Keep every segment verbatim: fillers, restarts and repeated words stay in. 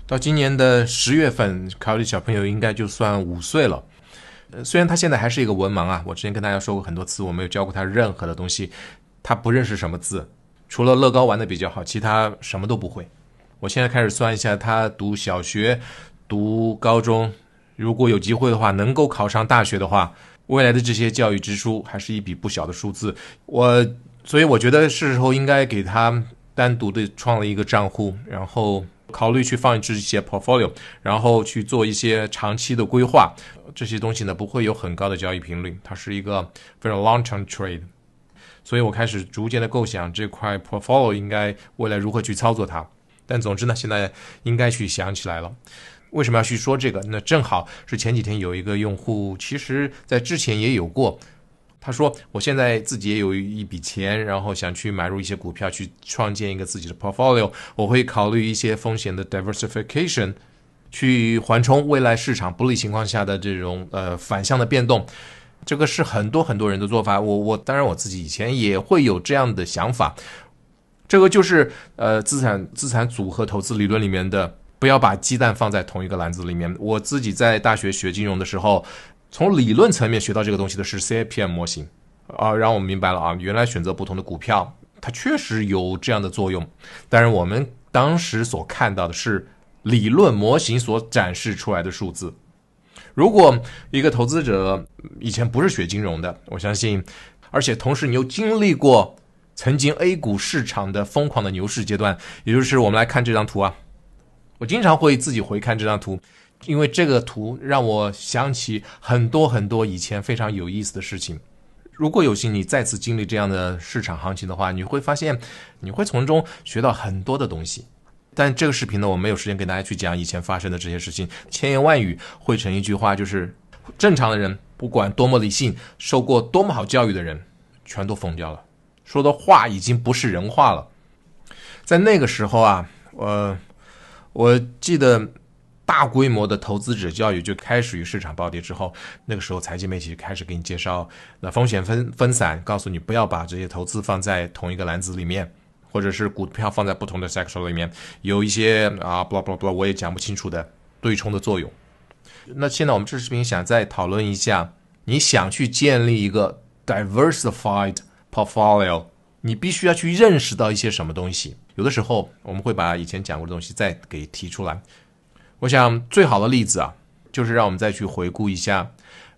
到今年的十月份，考利小朋友应该就算五岁了。呃，虽然他现在还是一个文盲啊，我之前跟大家说过很多次，我没有教过他任何的东西，他不认识什么字，除了乐高玩的比较好，其他什么都不会。我现在开始算一下，他读小学、读高中，如果有机会的话，能够考上大学的话，未来的这些教育支出还是一笔不小的数字。我所以我觉得是时候应该给他单独的创了一个账户，然后考虑去放置一些 portfolio， 然后去做一些长期的规划。这些东西呢不会有很高的交易频率，它是一个非常 long term trade。所以我开始逐渐的构想这块 portfolio 应该未来如何去操作它。但总之呢，现在应该去想起来了。为什么要去说这个？那正好是前几天有一个用户，其实在之前也有过，他说我现在自己也有一笔钱，然后想去买入一些股票，去创建一个自己的 portfolio， 我会考虑一些风险的 diversification， 去缓冲未来市场不利情况下的这种呃反向的变动。这个是很多很多人的做法，我我当然我自己以前也会有这样的想法。这个就是呃资产资产组合投资理论里面的，不要把鸡蛋放在同一个篮子里面。我自己在大学学金融的时候，从理论层面学到这个东西的是 C A P M 模型啊，让我们明白了啊，原来选择不同的股票，它确实有这样的作用。当然，我们当时所看到的是理论模型所展示出来的数字。如果一个投资者以前不是学金融的，我相信，而且同时你又经历过曾经 A 股市场的疯狂的牛市阶段，也就是我们来看这张图啊，我经常会自己回看这张图，因为这个图让我想起很多很多以前非常有意思的事情。如果有幸你再次经历这样的市场行情的话，你会发现你会从中学到很多的东西。但这个视频呢，我没有时间跟大家去讲以前发生的这些事情，千言万语汇成一句话，就是正常的人不管多么理性，受过多么好教育的人全都疯掉了，说的话已经不是人话了。在那个时候啊，我我记得大规模的投资者教育就开始于市场暴跌之后，那个时候财经媒体开始给你介绍那风险分分散，告诉你不要把这些投资放在同一个篮子里面，或者是股票放在不同的 sector 里面，有一些啊 blah blah blah 我也讲不清楚的对冲的作用。那现在我们这视频想再讨论一下，你想去建立一个 diversified portfolio， 你必须要去认识到一些什么东西。有的时候我们会把以前讲过的东西再给提出来。我想最好的例子啊，就是让我们再去回顾一下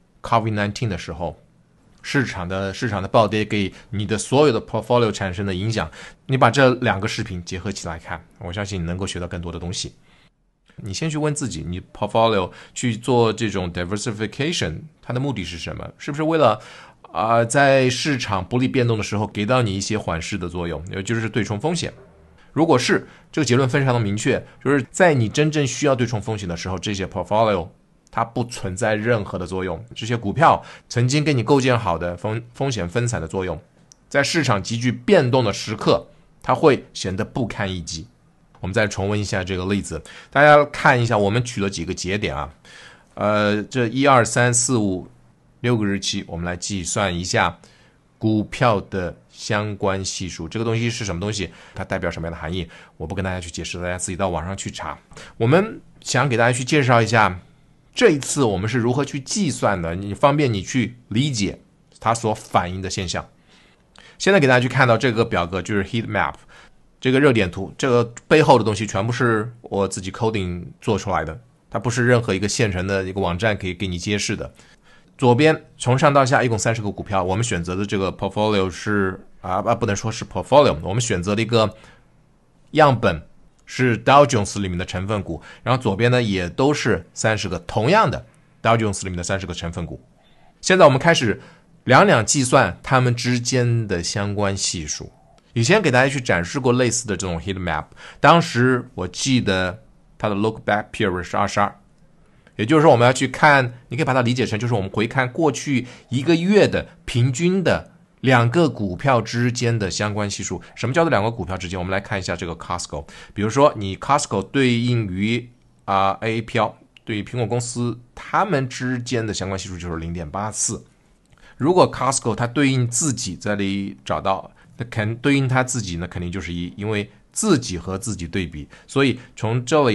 COVID 十九 的时候，市场的市场的暴跌给你的所有的 portfolio 产生的影响。你把这两个视频结合起来看，我相信你能够学到更多的东西。你先去问自己，你 portfolio 去做这种 diversification， 它的目的是什么？是不是为了啊、呃，在市场不利变动的时候给到你一些缓释的作用，也就是对冲风险？如果是，这个结论非常的明确，就是在你真正需要对冲风险的时候，这些 portfolio 它不存在任何的作用。这些股票曾经给你构建好的风风险分散的作用，在市场急剧变动的时刻，它会显得不堪一击。我们再重温一下这个例子，大家看一下，我们取了几个节点啊，呃，这一二三四五六个日期，我们来计算一下股票的相关系数。这个东西是什么东西？它代表什么样的含义？我不跟大家去解释，大家自己到网上去查。我们想给大家去介绍一下，这一次我们是如何去计算的，你方便你去理解它所反映的现象。现在给大家去看到这个表格，就是 heat map。这个热点图，这个背后的东西全部是我自己 coding 做出来的，它不是任何一个现成的一个网站可以给你揭示的。左边从上到下一共三十个股票，我们选择的这个 portfolio 是啊不能说是 portfolio， 我们选择的一个样本是 Dow Jones 里面的成分股，然后左边呢也都是三十个同样的 Dow Jones 里面的三十个成分股。现在我们开始两两计算它们之间的相关系数。以前给大家去展示过类似的这种 heat map， 当时我记得它的 look back period 是二十二，也就是说我们要去看，你可以把它理解成就是我们回看过去一个月的平均的两个股票之间的相关系数。什么叫做两个股票之间？我们来看一下这个 Costco， 比如说你 Costco 对应于啊、呃、A A P L 对于苹果公司，它们之间的相关系数就是 零点八四。如果 Costco 它对应自己在这里找到，那肯对应它自己呢肯定就是一，因为自己和自己对比，所以从这里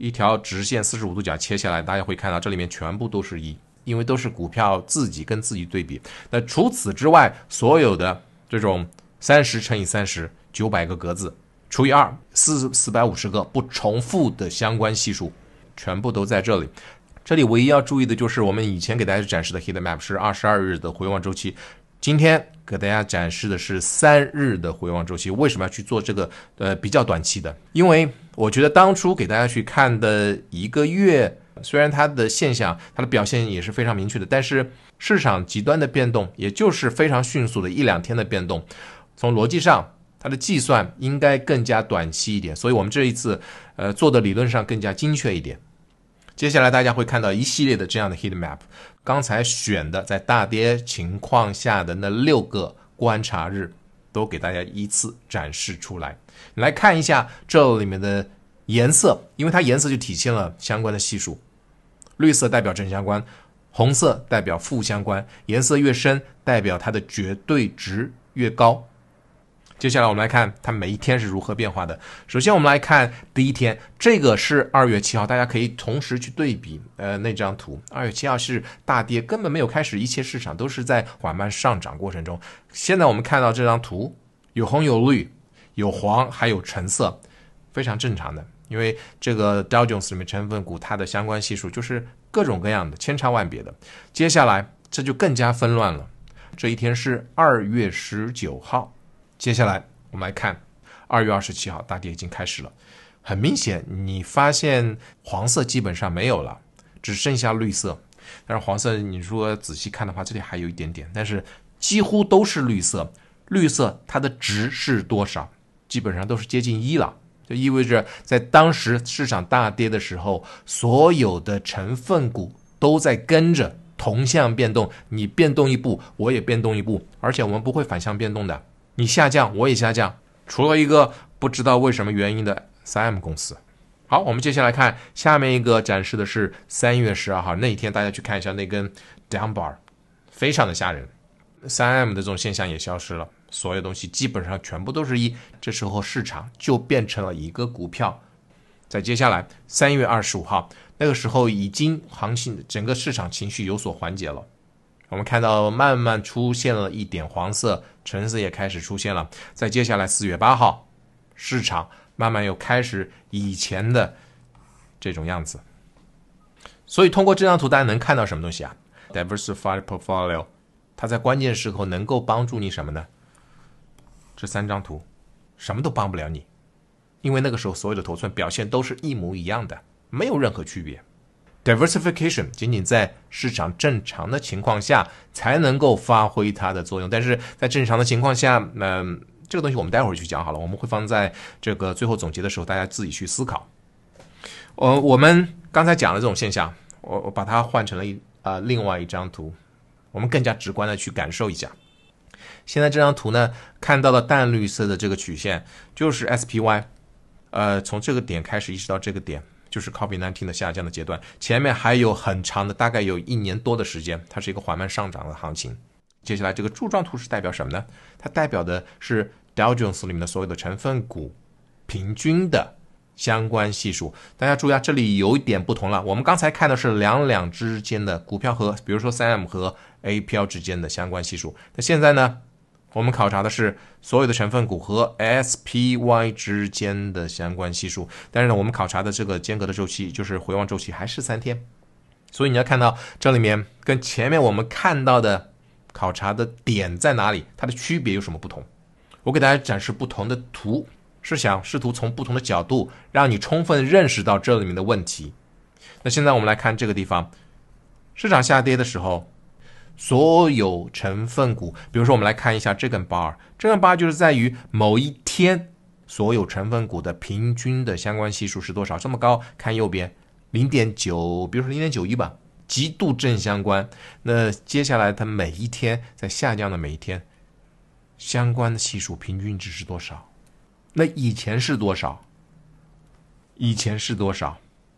一条直线四十五度角切下来，大家会看到这里面全部都是一，因为都是股票自己跟自己对比。那除此之外，所有的这种三十乘以三十，九百个格子除以二，四四百五十个不重复的相关系数，全部都在这里。这里唯一要注意的就是我们以前给大家展示的 heat map 是二十二日的回望周期，今天给大家展示的是三日的回望周期。为什么要去做这个呃比较短期的？因为我觉得当初给大家去看的一个月，虽然它的现象它的表现也是非常明确的，但是市场极端的变动，也就是非常迅速的一两天的变动，从逻辑上它的计算应该更加短期一点，所以我们这一次呃做的理论上更加精确一点。接下来大家会看到一系列的这样的 heat map， 刚才选的在大跌情况下的那六个观察日都给大家依次展示出来。你来看一下这里面的颜色，因为它颜色就体现了相关的系数，绿色代表正相关，红色代表负相关，颜色越深代表它的绝对值越高。接下来我们来看它每一天是如何变化的。首先我们来看第一天，这个是二月七号，大家可以同时去对比呃那张图。二月七号是大跌，根本没有开始，一切市场都是在缓慢上涨过程中。现在我们看到这张图，有红有绿有黄还有橙色，非常正常的，因为这个 Dow Jones 里面成分股它的相关系数就是各种各样的，千差万别的。接下来这就更加纷乱了，这一天是二月十九号。接下来我们来看二月二十七号，大跌已经开始了。很明显你发现黄色基本上没有了，只剩下绿色。但是黄色你如果仔细看的话，这里还有一点点，但是几乎都是绿色。绿色它的值是多少？基本上都是接近一了，就意味着在当时市场大跌的时候，所有的成分股都在跟着同向变动，你变动一步我也变动一步，而且我们不会反向变动的，你下降我也下降，除了一个不知道为什么原因的 三 M 公司。好，我们接下来看下面一个展示的是三月十二号那一天，大家去看一下那根 down bar， 非常的吓人。三 M 的这种现象也消失了，所有东西基本上全部都是一，这时候市场就变成了一个股票。再接下来三月二十五号，那个时候已经行情整个市场情绪有所缓解了，我们看到慢慢出现了一点黄色，橙色也开始出现了。再接下来四月八号，市场慢慢又开始以前的这种样子。所以通过这张图大家能看到什么东西啊？ Diversified Portfolio 它在关键时候能够帮助你什么呢？这三张图什么都帮不了你，因为那个时候所有的头寸表现都是一模一样的，没有任何区别。Diversification 仅仅在市场正常的情况下才能够发挥它的作用，但是在正常的情况下，嗯、呃，这个东西我们待会儿去讲好了，我们会放在这个最后总结的时候，大家自己去思考。呃，我们刚才讲的这种现象，我我把它换成了一呃另外一张图，我们更加直观的去感受一下。现在这张图呢，看到了淡绿色的这个曲线，就是 S P Y， 呃，从这个点开始一直到这个点。就是 COVID 十九 的下降的阶段，前面还有很长的大概有一年多的时间，它是一个缓慢上涨的行情。接下来这个柱状图是代表什么呢？它代表的是 Dow Jones 里面的所有的成分股平均的相关系数。大家注意啊，这里有一点不同了，我们刚才看的是两两之间的股票和比如说 三 M 和 A 票之间的相关系数，那现在呢我们考察的是所有的成分股和 S P Y 之间的相关系数，但是呢，我们考察的这个间隔的周期，就是回望周期，还是三天。所以你要看到这里面跟前面我们看到的考察的点在哪里，它的区别有什么不同？我给大家展示不同的图，是想试图从不同的角度让你充分认识到这里面的问题。那现在我们来看这个地方，市场下跌的时候，所有成分股，比如说我们来看一下这根 bar， 这根 bar 就是在于某一天所有成分股的平均的相关系数是多少，这么高，看右边 零点九， 比如说 零点九一 吧，极度正相关。那接下来它每一天在下降的每一天相关的系数平均值是多少？那以前是多少？以前是多少？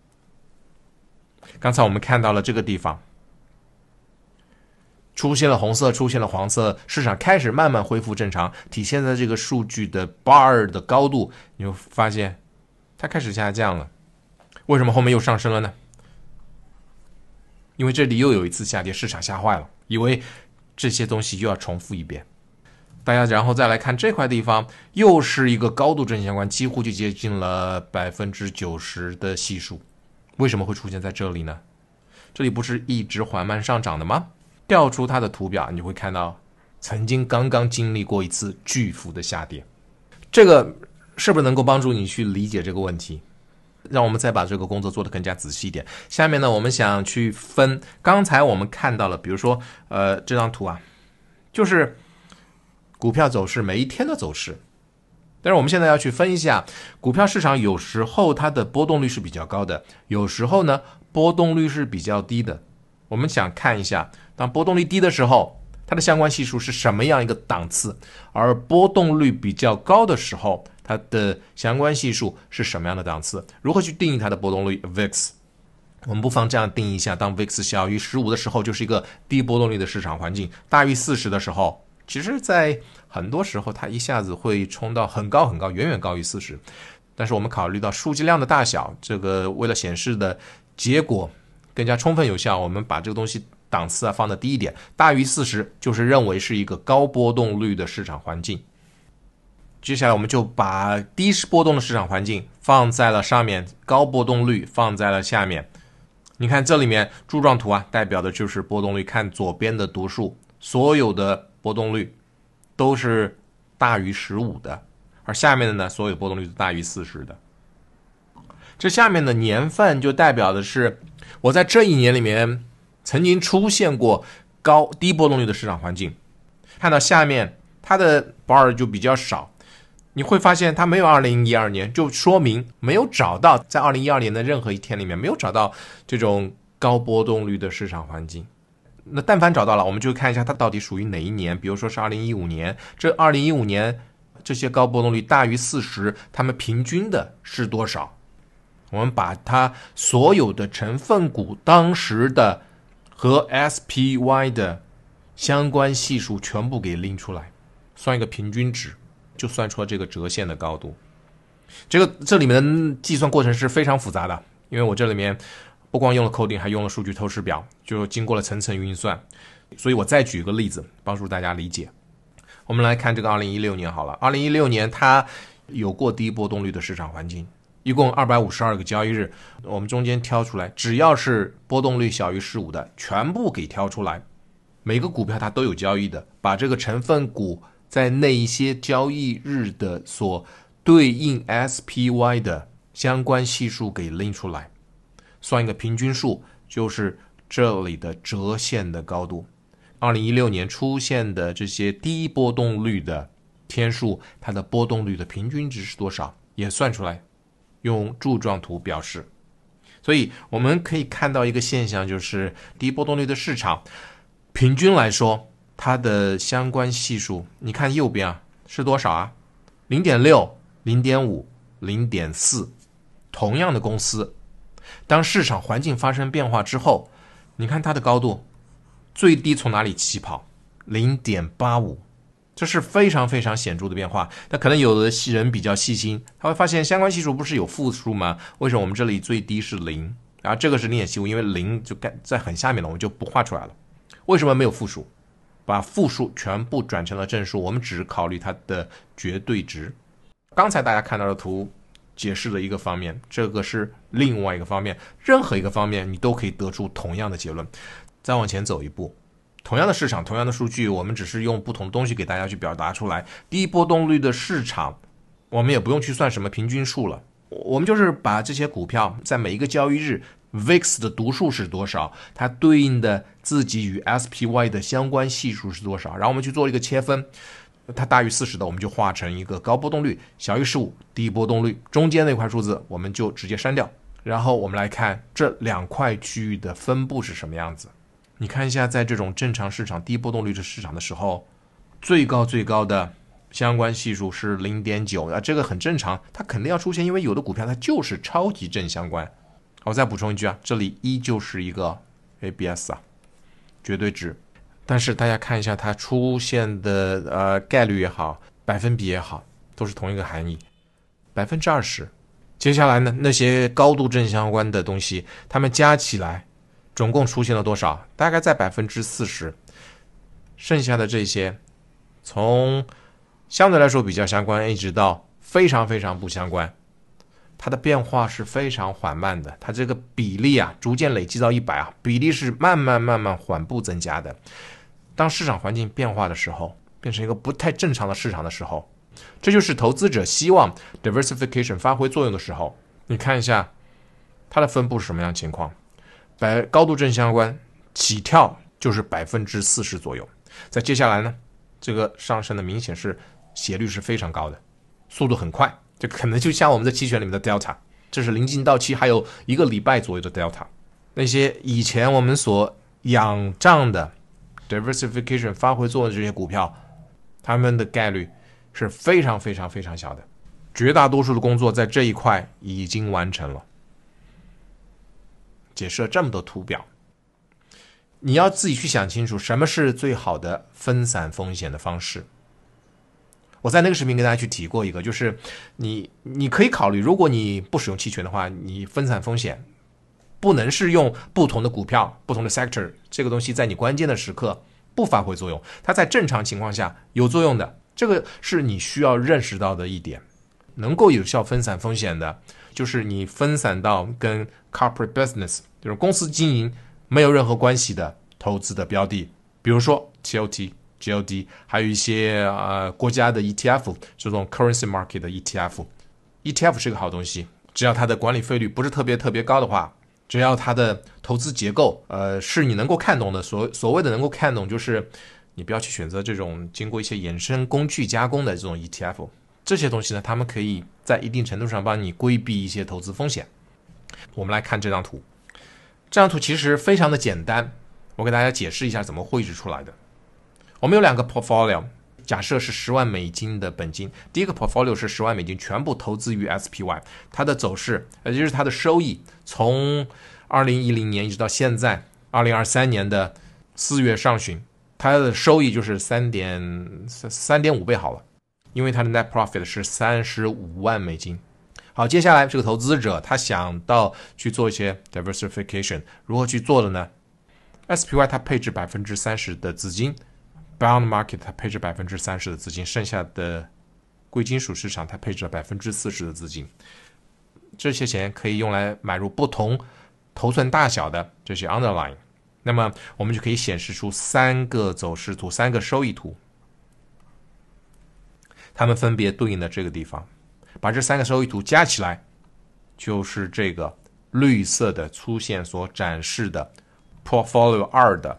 刚才我们看到了这个地方出现了红色，出现了黄色，市场开始慢慢恢复正常，体现在这个数据的 bar 的高度，你会发现它开始下降了。 为什么后面又上升了呢？因为这里又有一次下跌，市场吓坏了，以为这些东西又要重复一遍。大家然后再来看这块地方，又是一个高度正相关，几乎就接近了 百分之九十 的系数。为什么会出现在这里呢？这里不是一直缓慢上涨的吗？调出它的图表，你就会看到曾经刚刚经历过一次巨幅的下跌。这个是不是能够帮助你去理解这个问题？让我们再把这个工作做得更加仔细一点。下面呢，我们想去分刚才我们看到了，比如说呃这张图啊，就是股票走势每一天的走势。但是我们现在要去分一下，股票市场有时候它的波动率是比较高的，有时候呢波动率是比较低的。我们想看一下，当波动率低的时候，它的相关系数是什么样一个档次，而波动率比较高的时候，它的相关系数是什么样的档次？如何去定义它的波动率 V I X？ 我们不妨这样定义一下，当 V I X 小于十五的时候，就是一个低波动率的市场环境，大于四十的时候，其实在很多时候它一下子会冲到很高很高，远远高于四十。但是我们考虑到数据量的大小，这个为了显示的结果更加充分有效，我们把这个东西档次啊放得低一点，大于四十就是认为是一个高波动率的市场环境。接下来我们就把低波动的市场环境放在了上面，高波动率放在了下面。你看这里面柱状图啊，代表的就是波动率，看左边的读数，所有的波动率都是大于十五的，而下面的呢，所有波动率都大于四十的。这下面的年份就代表的是我在这一年里面曾经出现过高低波动率的市场环境。看到下面它的 bar 就比较少，你会发现它没有二零一二年，就说明没有找到在二零一二年的任何一天里面没有找到这种高波动率的市场环境。那但凡找到了，我们就看一下它到底属于哪一年，比如说是二零一五年，这二零一五年这些高波动率大于四十，它们平均的是多少？我们把它所有的成分股当时的和 S P Y 的相关系数全部给拎出来，算一个平均值，就算出了这个折线的高度。这个这里面的计算过程是非常复杂的，因为我这里面不光用了 coding， 还用了数据透视表，就经过了层层运算。所以我再举一个例子，帮助大家理解。我们来看这个二零一六年好了，二零一六年它有过低波动率的市场环境，一共二百五十二个交易日，我们中间挑出来，只要是波动率小于十五的，全部给挑出来。每个股票它都有交易的，把这个成分股在那一些交易日的所对应 S P Y 的相关系数给拎出来，算一个平均数，就是这里的折线的高度。二零一六年出现的这些低波动率的天数，它的波动率的平均值是多少，也算出来，用柱状图表示。所以我们可以看到一个现象，就是低波动率的市场平均来说，它的相关系数，你看右边啊是多少啊 ?零点六、零点五、零点四。同样的公司，当市场环境发生变化之后，你看它的高度最低从哪里起跑 ?零点八五。这是非常非常显著的变化。那可能有的人比较细心，他会发现相关系数不是有负数吗？为什么我们这里最低是零？然后这个是零点七五，因为零就在很下面了，我们就不画出来了。为什么没有负数？把负数全部转成了正数，我们只考虑它的绝对值。刚才大家看到的图解释了一个方面，这个是另外一个方面，任何一个方面你都可以得出同样的结论。再往前走一步，同样的市场，同样的数据，我们只是用不同的东西给大家去表达出来。低波动率的市场，我们也不用去算什么平均数了，我们就是把这些股票在每一个交易日 V I X 的读数是多少，它对应的自己与 S P Y 的相关系数是多少，然后我们去做一个切分，它大于四十的我们就画成一个高波动率，小于十五低波动率，中间那块数字我们就直接删掉。然后我们来看这两块区域的分布是什么样子。你看一下，在这种正常市场低波动率的市场的时候，最高最高的相关系数是 零点九， 啊，这个很正常，它肯定要出现，因为有的股票它就是超级正相关。我再补充一句啊，这里依旧是一个 A B S 啊，绝对值。但是大家看一下它出现的呃概率也好，百分比也好，都是同一个含义。百分之二十， 接下来呢，那些高度正相关的东西，它们加起来总共出现了多少？大概在百分之四十。剩下的这些，从相对来说比较相关，一直到非常非常不相关，它的变化是非常缓慢的。它这个比例啊，逐渐累积到一百啊，比例是慢慢慢慢缓步增加的。当市场环境变化的时候，变成一个不太正常的市场的时候，这就是投资者希望 diversification 发挥作用的时候。你看一下它的分布是什么样的情况，百高度正相关起跳就是百分之四十左右。在接下来呢，这个上升的明显是斜率是非常高的，速度很快，这可能就像我们在期权里面的 delta， 这是临近到期还有一个礼拜左右的 delta。 那些以前我们所仰仗的 diversification 发挥作用的这些股票，他们的概率是非常非常非常小的，绝大多数的工作在这一块已经完成了。解释了这么多图表，你要自己去想清楚什么是最好的分散风险的方式。我在那个视频跟大家去提过一个，就是你你可以考虑，如果你不使用期权的话，你分散风险不能是用不同的股票不同的 sector， 这个东西在你关键的时刻不发挥作用，它在正常情况下有作用的，这个是你需要认识到的一点。能够有效分散风险的，就是你分散到跟 corporate business 就是公司经营没有任何关系的投资的标的，比如说 T O T、G O D， 还有一些呃国家的 E T F， 这种 currency market 的 E T F。E T F 是个好东西，只要它的管理费率不是特别特别高的话，只要它的投资结构呃是你能够看懂的，所所谓的能够看懂，就是你不要去选择这种经过一些衍生工具加工的这种 E T F。这些东西呢，他们可以在一定程度上帮你规避一些投资风险。我们来看这张图，这张图其实非常的简单，我给大家解释一下怎么绘制出来的。我们有两个 portfolio， 假设是十万美金的本金，第一个 portfolio 是十万美金，全部投资于 S P Y， 它的走势，也就是它的收益，从二零一零年一直到现在二零二三年的四月上旬，它的收益就是三点三点五倍好了。因为他的 net profit 是三十五万美金。好，接下来这个投资者他想到去做一些 diversification， 如何去做的呢？ S P Y 它配置 百分之三十 的资金， Bond Market 它配置 百分之三十 的资金，剩下的贵金属市场它配置了 百分之四十 的资金。这些钱可以用来买入不同头寸大小的这些 underline， 那么我们就可以显示出三个走势图，三个收益图，它们分别对应的这个地方，把这三个收益图加起来，就是这个绿色的粗线所展示的 Portfolio 二的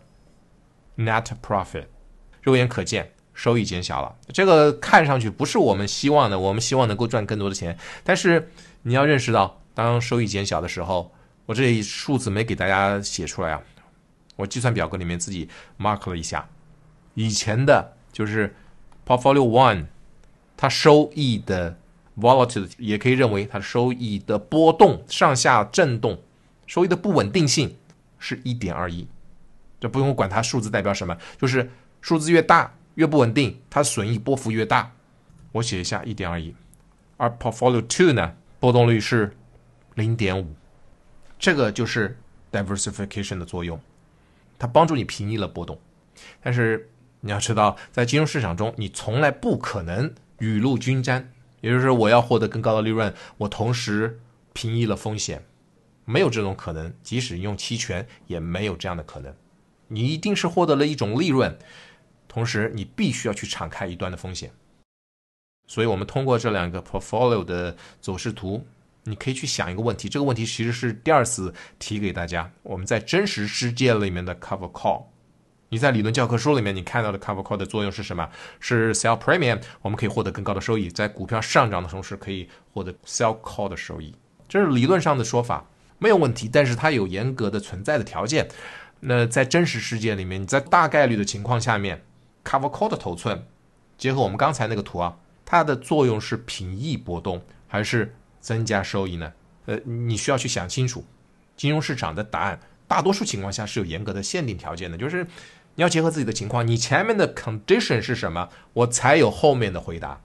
Net Profit， 肉眼可见收益减小了。这个看上去不是我们希望的，我们希望能够赚更多的钱，但是你要认识到，当收益减小的时候，我这里数字没给大家写出来啊，我计算表格里面自己 mark 了一下，以前的就是 Portfolio 一它收益的 volatility， 也可以认为它的收益的波动，上下震动，收益的不稳定性是 一点二一， 这不用管它数字代表什么，就是数字越大越不稳定，它损益波幅越大。我写一下 一点二一， 而 Portfolio 二呢，波动率是 零点五， 这个就是 diversification 的作用，它帮助你平抑了波动。但是你要知道，在金融市场中，你从来不可能雨露均沾，也就是说我要获得更高的利润，我同时平抑了风险，没有这种可能，即使用期权也没有这样的可能。你一定是获得了一种利润，同时你必须要去敞开一端的风险。所以我们通过这两个 portfolio 的走势图，你可以去想一个问题，这个问题其实是第二次提给大家，我们在真实世界里面的 cover call。你在理论教科书里面你看到的 cover call 的作用是什么？是 sell premium， 我们可以获得更高的收益，在股票上涨的同时可以获得 sell call 的收益，这是理论上的说法，没有问题，但是它有严格的存在的条件。那在真实世界里面，你在大概率的情况下面 cover call 的头寸结合我们刚才那个图啊，它的作用是平抑波动还是增加收益呢？呃，你需要去想清楚。金融市场的答案大多数情况下是有严格的限定条件的，就是你要结合自己的情况，你前面的 condition 是什么，我才有后面的回答。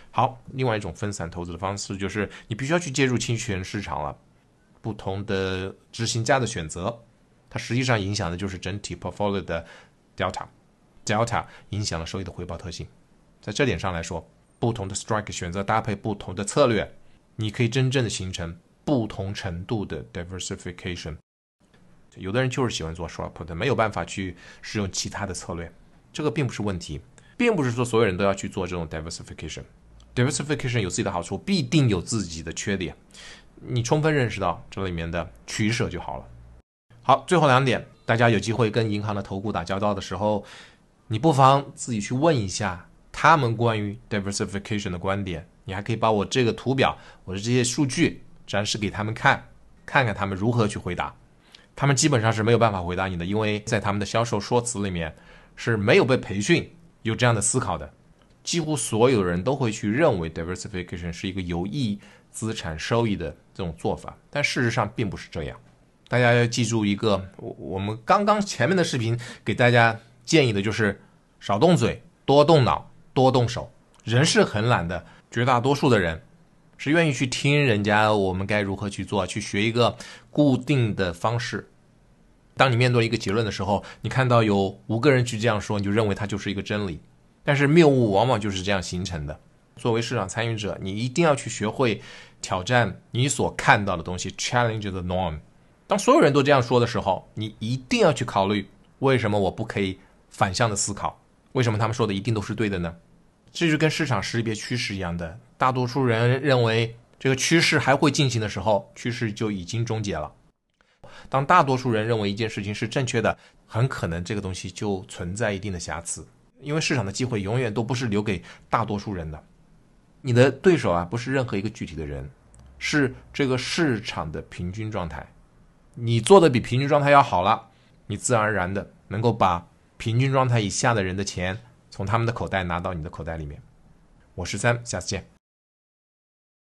好，另外一种分散投资的方式就是你必须要去介入期权市场了，不同的执行家的选择，它实际上影响的就是整体 portfolio 的 delta， delta 影响了收益的回报特性。在这点上来说，不同的 strike 选择搭配不同的策略，你可以真正的形成不同程度的 diversification。 有的人就是喜欢做 short put， 没有办法去使用其他的策略，这个并不是问题，并不是说所有人都要去做这种 diversification。 diversification 有自己的好处，必定有自己的缺点，你充分认识到这里面的取舍就好了。好，最后两点，大家有机会跟银行的投顾打交道的时候，你不妨自己去问一下他们关于 diversification 的观点，你还可以把我这个图表，我的这些数据展示给他们看，看看他们如何去回答。他们基本上是没有办法回答你的，因为在他们的销售说辞里面是没有被培训有这样的思考的。几乎所有人都会去认为 diversification 是一个有益资产收益的这种做法，但事实上并不是这样。大家要记住一个，我们刚刚前面的视频给大家建议的就是少动嘴，多动脑，多动手。人是很懒的，绝大多数的人是愿意去听人家我们该如何去做，去学一个固定的方式。当你面对一个结论的时候，你看到有五个人去这样说，你就认为它就是一个真理。但是谬误往往就是这样形成的。作为市场参与者，你一定要去学会挑战你所看到的东西 challenge the norm。 当所有人都这样说的时候，你一定要去考虑，为什么我不可以反向的思考？为什么他们说的一定都是对的呢？这就跟市场识别趋势一样的，大多数人认为这个趋势还会进行的时候，趋势就已经终结了。当大多数人认为一件事情是正确的，很可能这个东西就存在一定的瑕疵，因为市场的机会永远都不是留给大多数人的。你的对手啊，不是任何一个具体的人，是这个市场的平均状态。你做的比平均状态要好了，你自然而然的能够把平均状态以下的人的钱从他们的口袋拿到你的口袋里面。我是三，下次见。